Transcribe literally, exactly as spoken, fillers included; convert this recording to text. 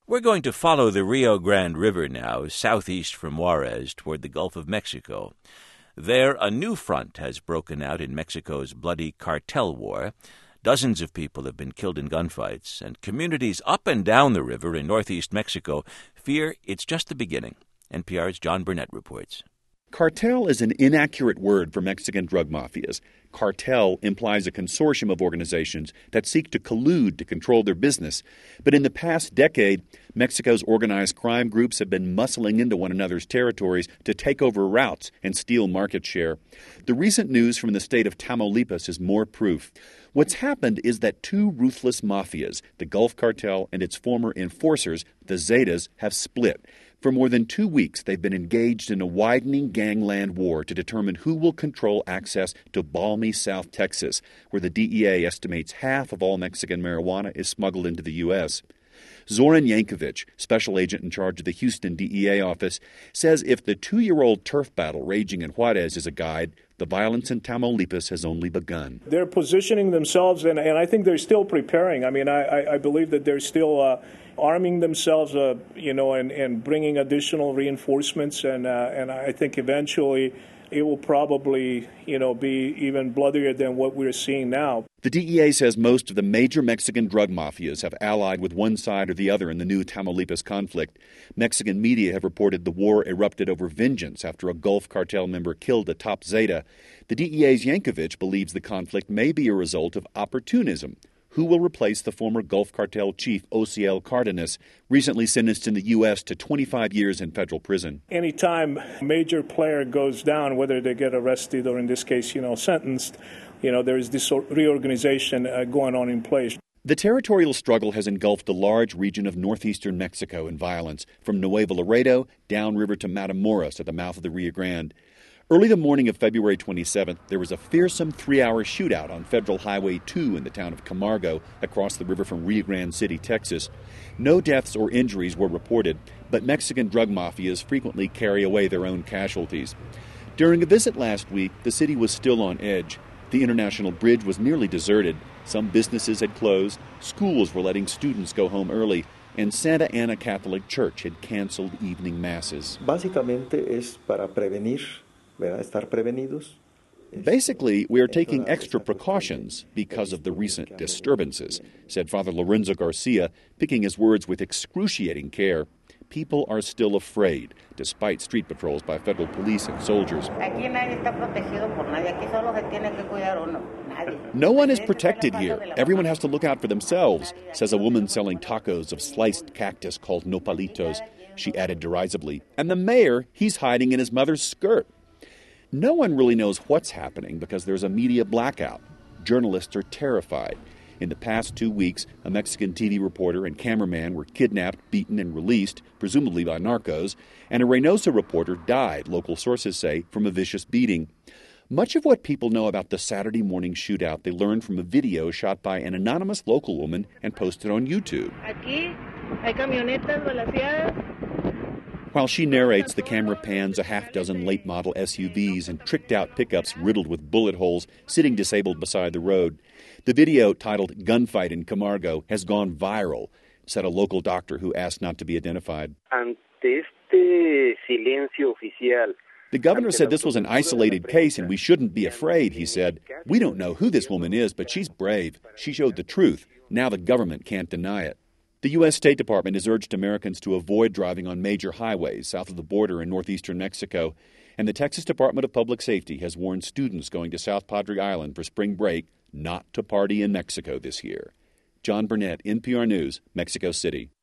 We're going to follow the Rio Grande River now, southeast from Juarez, toward the Gulf of Mexico. There, a new front has broken out in Mexico's bloody cartel war. Dozens of people have been killed in gunfights, and communities up and down the river in northeast Mexico fear it's just the beginning. N P R's John Burnett reports. Cartel is an inaccurate word for Mexican drug mafias. Cartel implies a consortium of organizations that seek to collude to control their business. But in the past decade, Mexico's organized crime groups have been muscling into one another's territories to take over routes and steal market share. The recent news from the state of Tamaulipas is more proof. What's happened is that two ruthless mafias, the Gulf Cartel and its former enforcers, the Zetas, have split. For more than two weeks, they've been engaged in a widening gangland war to determine who will control access to balmy South Texas, where the D E A estimates half of all Mexican marijuana is smuggled into the U S Zoran Yankovic, special agent in charge of the Houston D E A office, says if the two-year-old turf battle raging in Juarez is a guide, the violence in Tamaulipas has only begun. They're positioning themselves, and, and I think they're still preparing. I mean, I, I, I believe that they're still uh, arming themselves, uh, you know, and, and bringing additional reinforcements, and uh, and I think eventually it will probably, you know, be even bloodier than what we're seeing now. The D E A says most of the major Mexican drug mafias have allied with one side or the other in the new Tamaulipas conflict. Mexican media have reported the war erupted over vengeance after a Gulf Cartel member killed a top Zeta. The D E A's Yankovic believes the conflict may be a result of opportunism. Who will replace the former Gulf Cartel chief Ociel Cardenas, recently sentenced in the U S to twenty-five years in federal prison? Anytime a major player goes down, whether they get arrested or in this case, you know, sentenced, you know, there is this reorganization uh, going on in place. The territorial struggle has engulfed a large region of northeastern Mexico in violence, from Nuevo Laredo downriver to Matamoros at the mouth of the Rio Grande. Early the morning of February twenty-seventh, there was a fearsome three-hour shootout on Federal Highway two in the town of Camargo, across the river from Rio Grande City, Texas. No deaths or injuries were reported, but Mexican drug mafias frequently carry away their own casualties. During a visit last week, the city was still on edge. The International Bridge was nearly deserted. Some businesses had closed, schools were letting students go home early, and Santa Ana Catholic Church had canceled evening masses. Básicamente es para prevenir. Basically, we are taking extra precautions because of the recent disturbances, said Father Lorenzo Garcia, picking his words with excruciating care. People are still afraid, despite street patrols by federal police and soldiers. No one is protected here. Everyone has to look out for themselves, says a woman selling tacos of sliced cactus called nopalitos. She added derisively, and the mayor, he's hiding in his mother's skirt. No one really knows what's happening because there's a media blackout. Journalists are terrified. In the past two weeks, a Mexican T V reporter and cameraman were kidnapped, beaten, and released, presumably by narcos, and a Reynosa reporter died, local sources say, from a vicious beating. Much of what people know about the Saturday morning shootout they learned from a video shot by an anonymous local woman and posted on YouTube. Aquí hay camionetas balaceadas. While she narrates, the camera pans a half-dozen late-model S U Vs and tricked-out pickups riddled with bullet holes sitting disabled beside the road. The video, titled Gunfight in Camargo, has gone viral, said a local doctor who asked not to be identified. Ante este silencio oficial, the governor said this was an isolated case and we shouldn't be afraid, he said. We don't know who this woman is, but she's brave. She showed the truth. Now the government can't deny it. The U S State Department has urged Americans to avoid driving on major highways south of the border in northeastern Mexico. And the Texas Department of Public Safety has warned students going to South Padre Island for spring break not to party in Mexico this year. John Burnett, N P R News, Mexico City.